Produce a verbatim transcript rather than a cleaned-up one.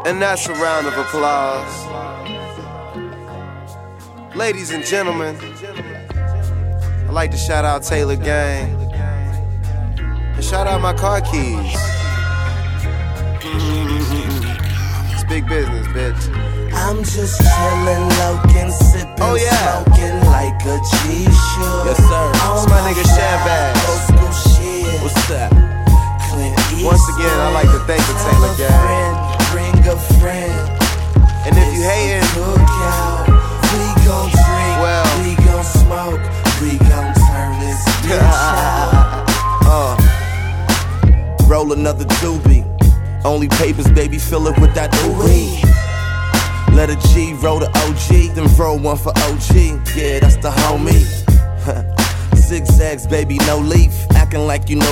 And that's a round of applause. Ladies and gentlemen, I'd like to shout out Taylor Gang. And shout out my car keys. It's big business, bitch. I'm just chillin', lokin', sippin', oh, yeah. smoking like a G-should. Yes, sir. It's my nigga Shabazz. What's that? Once again, I'd like to thank the Taylor Gang. Bring a friend. And if you hatin', cookout, we gon' drink, well, we gon' smoke, we gon' turn this bitch out. uh, Roll another doobie. Only papers, baby, fill it with that ooey. Let a G roll the O G, then roll one for O G. Yeah, that's the homie. Zigzags, baby, no leaf. Acting like you know